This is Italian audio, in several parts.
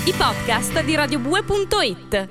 i podcast di radiobue.it.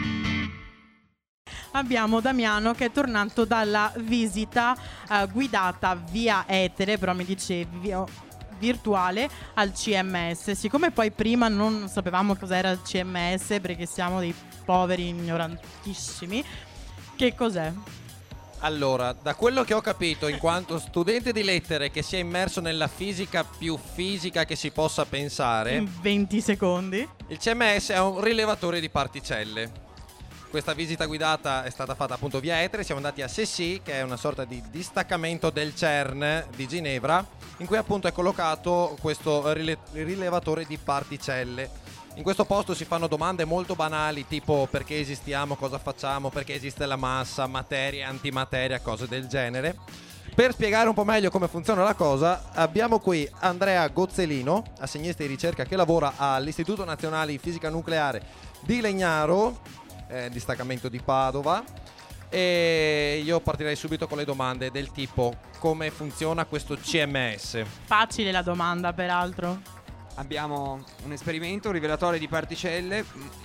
Abbiamo Damiano che è tornato dalla visita guidata via etere, però mi dicevi virtuale, al CMS. Siccome poi prima non sapevamo cos'era il CMS perché siamo dei poveri ignorantissimi, che cos'è? Allora, da quello che ho capito, in quanto studente di lettere che si è immerso nella fisica più fisica che si possa pensare, In 20 secondi. il CMS è un rilevatore di particelle. Questa visita guidata è stata fatta appunto via etere. Siamo andati a CECI, che è una sorta di distaccamento del CERN di Ginevra, in cui appunto è collocato questo rilevatore di particelle. In questo posto si fanno domande molto banali, tipo perché esistiamo, cosa facciamo, perché esiste la massa, materia, antimateria, cose del genere. Per spiegare un po' meglio come funziona la cosa, abbiamo qui Andrea Gozzelino, assegnista di ricerca che lavora all'Istituto Nazionale di Fisica Nucleare di Legnaro, distaccamento di Padova, e io partirei subito con le domande del tipo: come funziona questo CMS? Facile la domanda, peraltro. Abbiamo un esperimento, un rivelatore di particelle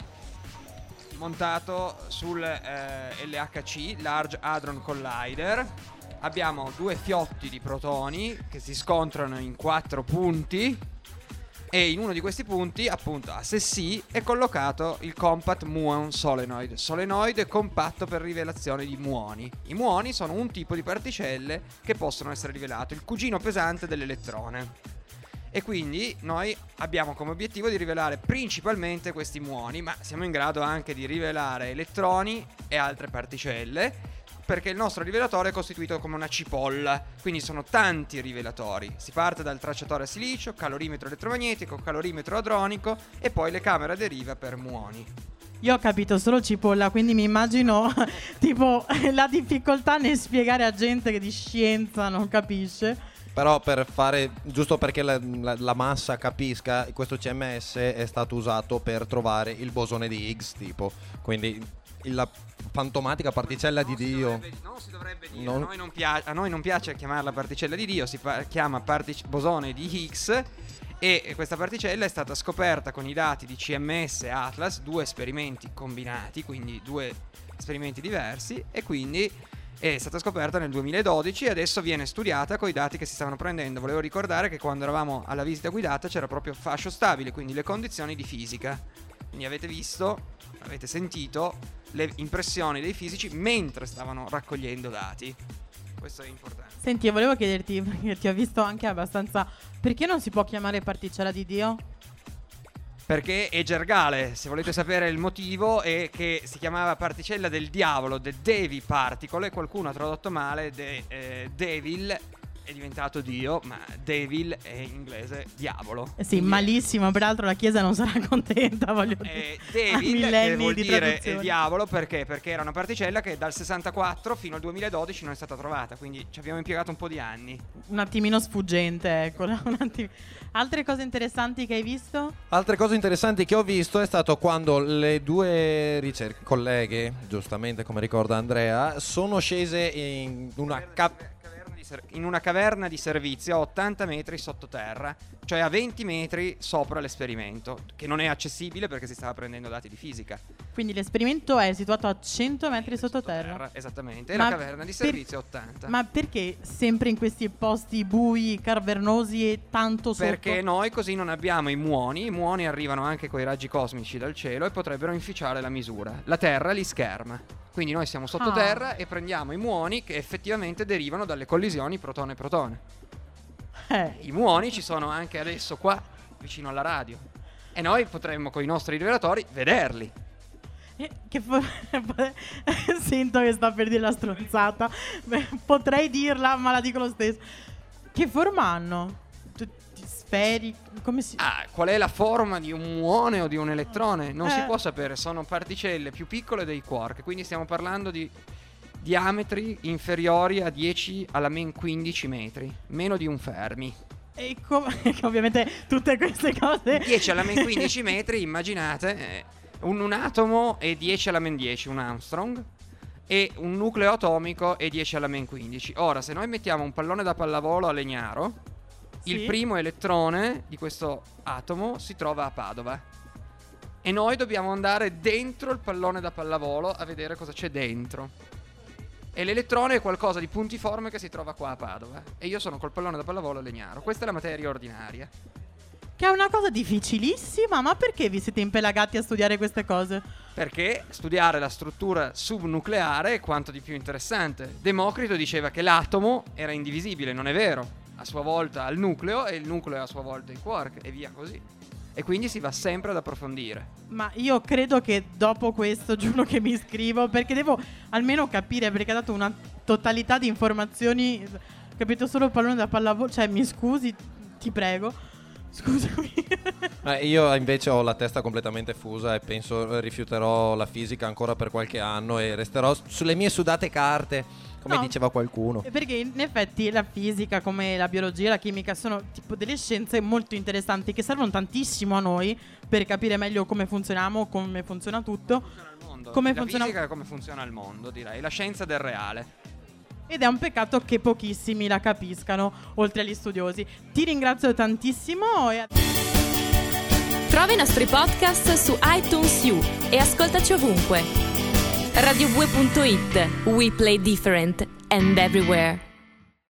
montato sul LHC, Large Hadron Collider. Abbiamo due fiotti di protoni che si scontrano in 4 punti, e in uno di questi punti, appunto a SSI, è collocato il Compact Muon solenoid compatto per rivelazione di muoni. I muoni sono un tipo di particelle che possono essere rivelate, il cugino pesante dell'elettrone. E quindi noi abbiamo come obiettivo di rivelare principalmente questi muoni, ma siamo in grado anche di rivelare elettroni e altre particelle, perché il nostro rivelatore è costituito come una cipolla, quindi sono tanti rivelatori. Si parte dal tracciatore a silicio, calorimetro elettromagnetico, calorimetro hadronico e poi le camere a deriva per muoni. Io ho capito solo cipolla, quindi mi immagino tipo la difficoltà nel spiegare a gente che di scienza non capisce. Però per fare, giusto perché la massa capisca, questo CMS è stato usato per trovare il bosone di Higgs, tipo. Quindi la fantomatica particella di Dio. Non si dovrebbe dire, a noi non piace chiamarla particella di Dio, si chiama bosone di Higgs. E questa particella è stata scoperta con i dati di CMS e Atlas, 2 esperimenti combinati, quindi 2 esperimenti diversi, e quindi è stata scoperta nel 2012 e adesso viene studiata con i dati che si stavano prendendo. Volevo ricordare che quando eravamo alla visita guidata c'era proprio fascio stabile, quindi le condizioni di fisica. Quindi avete visto, avete sentito le impressioni dei fisici mentre stavano raccogliendo dati. Questo è importante. Senti, io volevo chiederti, perché ti ho visto anche abbastanza, perché non si può chiamare particella di Dio? Perché è gergale, se volete sapere il motivo, è che si chiamava particella del diavolo, the devil particle, e qualcuno ha tradotto male, devil è diventato Dio, ma devil è in inglese diavolo. Sì, quindi malissimo, peraltro la Chiesa non sarà contenta, voglio dire. Devil, che vuol dire traduzione. diavolo, perché era una particella che dal 64 fino al 2012 non è stata trovata, quindi ci abbiamo impiegato un po' di anni. Un attimino sfuggente, ecco. Altre cose interessanti che hai visto? Altre cose interessanti che ho visto è stato quando le due colleghe, giustamente come ricorda Andrea, sono scese in una caverna di servizio a 80 metri sottoterra, cioè a 20 metri sopra l'esperimento, che non è accessibile perché si stava prendendo dati di fisica. Quindi l'esperimento è situato a 100 metri sottoterra. Esattamente, e la caverna di servizio a 80. Ma perché sempre in questi posti bui, cavernosi e tanto sotto? Perché noi così non abbiamo i muoni arrivano anche coi raggi cosmici dal cielo e potrebbero inficiare la misura. La Terra li scherma. Quindi noi siamo sottoterra e prendiamo i muoni che effettivamente derivano dalle collisioni protone-protone. I muoni ci sono anche adesso qua, vicino alla radio. E noi potremmo con i nostri rivelatori vederli. Sento che sta per dire la stronzata. Beh, potrei dirla, ma la dico lo stesso. Che forma hanno? Sferi? Come si... Qual è la forma di un muone o di un elettrone? Non si può sapere, sono particelle più piccole dei quark, quindi stiamo parlando di diametri inferiori a 10 alla men 15 metri, meno di un Fermi. E ovviamente tutte queste cose 10 alla men 15 metri, immaginate, un atomo è 10 alla men 10, un Armstrong, e un nucleo atomico è 10 alla men 15. Ora, se noi mettiamo un pallone da pallavolo a Legnaro, il primo elettrone di questo atomo si trova a Padova. e noi dobbiamo andare dentro il pallone da pallavolo a vedere cosa c'è dentro. E l'elettrone è qualcosa di puntiforme che si trova qua a Padova, e io sono col pallone da pallavolo a Legnaro. Questa è la materia ordinaria. Che è una cosa difficilissima, ma perché vi siete impelagati a studiare queste cose? Perché studiare la struttura subnucleare è quanto di più interessante. Democrito diceva che l'atomo era indivisibile, non è vero. A sua volta ha il nucleo e il nucleo a sua volta i quark e via così. E quindi si va sempre ad approfondire. Ma io credo che dopo questo giuro che mi iscrivo, perché devo almeno capire, perché ha dato una totalità di informazioni, capito, solo il pallone da pallavolo, cioè mi scusi, ti prego. Scusami. Io invece ho la testa completamente fusa e penso rifiuterò la fisica ancora per qualche anno e resterò sulle mie sudate carte, come diceva qualcuno. Perché in effetti la fisica, come la biologia e la chimica, sono tipo delle scienze molto interessanti che servono tantissimo a noi per capire meglio come funzioniamo, come funziona tutto. Come funziona fisica, come funziona il mondo, direi. La scienza del reale. Ed è un peccato che pochissimi la capiscano, oltre agli studiosi. Ti ringrazio tantissimo. Trova i nostri podcast su iTunes U e ascoltaci ovunque. Radio2.it. We play different and everywhere.